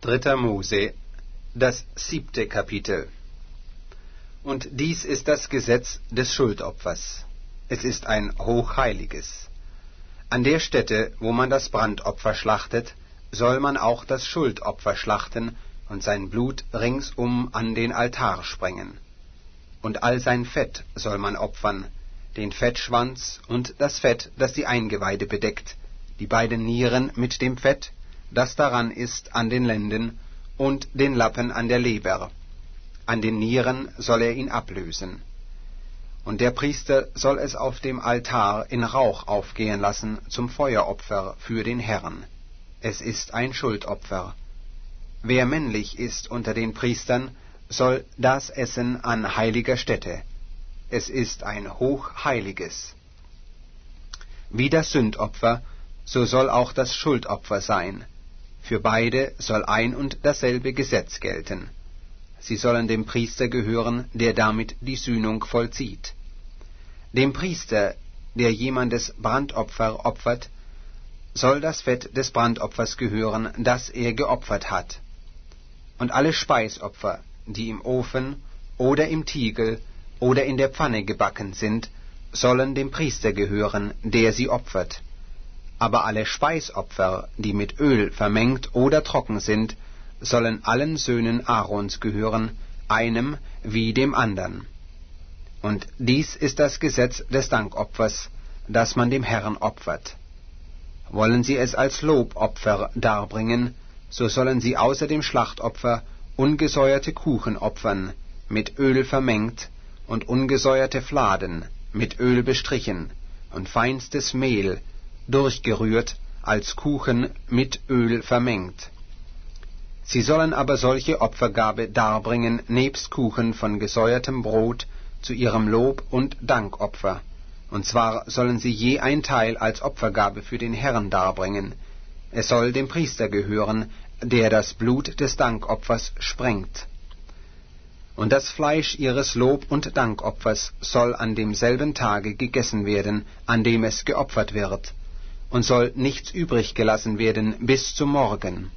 3. Mose, das 7. Kapitel. Und dies ist das Gesetz des Schuldopfers. Es ist ein hochheiliges. An der Stätte, wo man das Brandopfer schlachtet, soll man auch das Schuldopfer schlachten und sein Blut ringsum an den Altar sprengen. Und all sein Fett soll man opfern, den Fettschwanz und das Fett, das die Eingeweide bedeckt, die beiden Nieren mit dem Fett, das daran ist, an den Lenden, und den Lappen an der Leber. An den Nieren soll er ihn ablösen. Und der Priester soll es auf dem Altar in Rauch aufgehen lassen zum Feueropfer für den Herrn. Es ist ein Schuldopfer. Wer männlich ist unter den Priestern, soll das essen an heiliger Stätte. Es ist ein hochheiliges. Wie das Sündopfer, so soll auch das Schuldopfer sein. Für beide soll ein und dasselbe Gesetz gelten. Sie sollen dem Priester gehören, der damit die Sühnung vollzieht. Dem Priester, der jemandes Brandopfer opfert, soll das Fett des Brandopfers gehören, das er geopfert hat. Und alle Speisopfer, die im Ofen oder im Tiegel oder in der Pfanne gebacken sind, sollen dem Priester gehören, der sie opfert. Aber alle Speisopfer, die mit Öl vermengt oder trocken sind, sollen allen Söhnen Aarons gehören, einem wie dem andern. Und dies ist das Gesetz des Dankopfers, das man dem Herrn opfert. Wollen sie es als Lobopfer darbringen, so sollen sie außer dem Schlachtopfer ungesäuerte Kuchen opfern, mit Öl vermengt, und ungesäuerte Fladen, mit Öl bestrichen, und feinstes Mehl, durchgerührt, als Kuchen mit Öl vermengt. Sie sollen aber solche Opfergabe darbringen nebst Kuchen von gesäuertem Brot zu ihrem Lob- und Dankopfer. Und zwar sollen sie je ein Teil als Opfergabe für den Herrn darbringen. Es soll dem Priester gehören, der das Blut des Dankopfers sprengt. Und das Fleisch ihres Lob- und Dankopfers soll an demselben Tage gegessen werden, an dem es geopfert wird, und soll nichts übrig gelassen werden bis zum Morgen.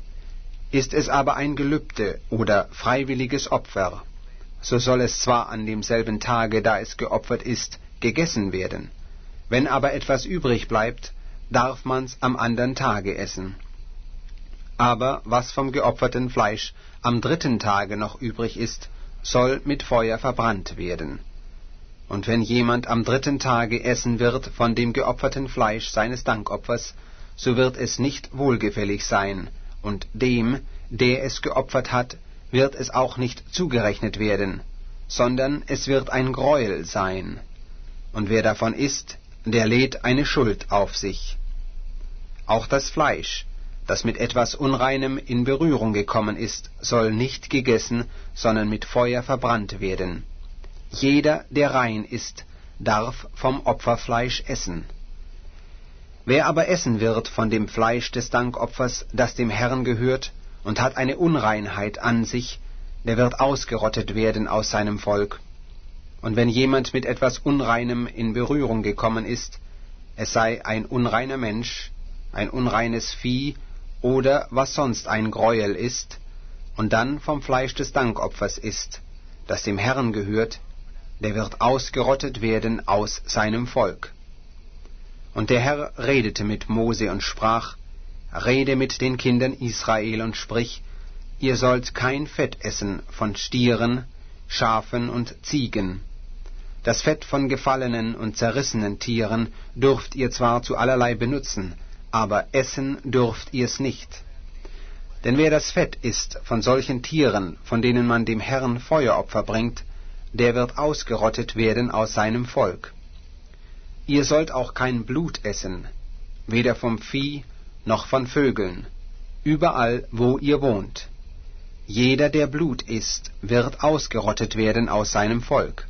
Ist es aber ein Gelübde oder freiwilliges Opfer, so soll es zwar an demselben Tage, da es geopfert ist, gegessen werden. Wenn aber etwas übrig bleibt, darf man's am andern Tage essen. Aber was vom geopferten Fleisch am 3. Tage noch übrig ist, soll mit Feuer verbrannt werden. Und wenn jemand am 3. Tage essen wird von dem geopferten Fleisch seines Dankopfers, so wird es nicht wohlgefällig sein, und dem, der es geopfert hat, wird es auch nicht zugerechnet werden, sondern es wird ein Greuel sein. Und wer davon isst, der lädt eine Schuld auf sich. Auch das Fleisch, das mit etwas Unreinem in Berührung gekommen ist, soll nicht gegessen, sondern mit Feuer verbrannt werden. Jeder, der rein ist, darf vom Opferfleisch essen. Wer aber essen wird von dem Fleisch des Dankopfers, das dem Herrn gehört, und hat eine Unreinheit an sich, der wird ausgerottet werden aus seinem Volk. Und wenn jemand mit etwas Unreinem in Berührung gekommen ist, es sei ein unreiner Mensch, ein unreines Vieh oder was sonst ein Greuel ist, und dann vom Fleisch des Dankopfers isst, das dem Herrn gehört, der wird ausgerottet werden aus seinem Volk. Und der Herr redete mit Mose und sprach: Rede mit den Kindern Israel und sprich: Ihr sollt kein Fett essen von Stieren, Schafen und Ziegen. Das Fett von gefallenen und zerrissenen Tieren dürft ihr zwar zu allerlei benutzen, aber essen dürft ihr's nicht. Denn wer das Fett isst von solchen Tieren, von denen man dem Herrn Feueropfer bringt, der wird ausgerottet werden aus seinem Volk. Ihr sollt auch kein Blut essen, weder vom Vieh noch von Vögeln, überall, wo ihr wohnt. Jeder, der Blut isst, wird ausgerottet werden aus seinem Volk.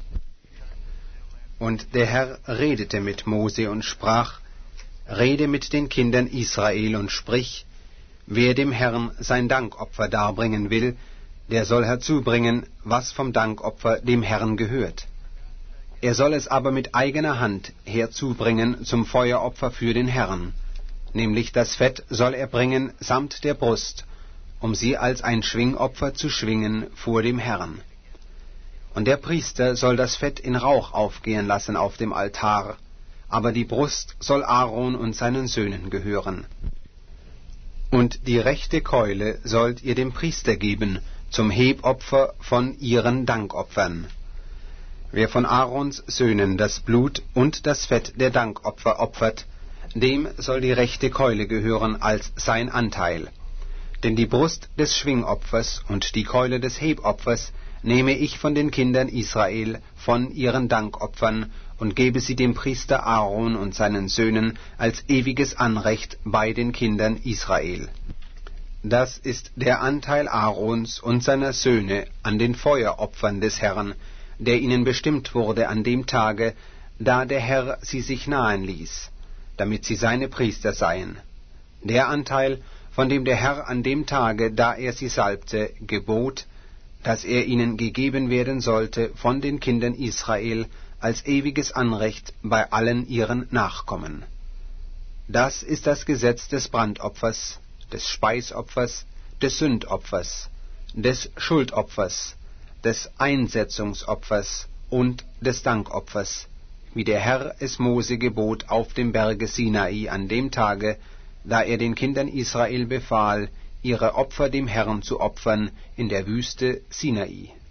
Und der Herr redete mit Mose und sprach: Rede mit den Kindern Israel und sprich: Wer dem Herrn sein Dankopfer darbringen will, der soll herzubringen, was vom Dankopfer dem Herrn gehört. Er soll es aber mit eigener Hand herzubringen zum Feueropfer für den Herrn, nämlich das Fett soll er bringen samt der Brust um sie als ein Schwingopfer zu schwingen vor dem Herrn. Und der Priester soll das Fett in Rauch aufgehen lassen auf dem Altar, aber die Brust soll Aaron und seinen Söhnen gehören. Und die rechte Keule sollt ihr dem Priester geben, zum Hebopfer von ihren Dankopfern. Wer von Aarons Söhnen das Blut und das Fett der Dankopfer opfert, dem soll die rechte Keule gehören als sein Anteil. Denn die Brust des Schwingopfers und die Keule des Hebopfers nehme ich von den Kindern Israel, von ihren Dankopfern, und gebe sie dem Priester Aaron und seinen Söhnen als ewiges Anrecht bei den Kindern Israel. Das ist der Anteil Aarons und seiner Söhne an den Feueropfern des Herrn, der ihnen bestimmt wurde an dem Tage, da der Herr sie sich nahen ließ, damit sie seine Priester seien. Der Anteil, von dem der Herr an dem Tage, da er sie salbte, gebot, dass er ihnen gegeben werden sollte von den Kindern Israel als ewiges Anrecht bei allen ihren Nachkommen. Das ist das Gesetz des Brandopfers, des Speisopfers, des Sündopfers, des Schuldopfers, des Einsetzungsopfers und des Dankopfers, wie der Herr es Mose gebot auf dem Berge Sinai an dem Tage, da er den Kindern Israel befahl, ihre Opfer dem Herrn zu opfern in der Wüste Sinai.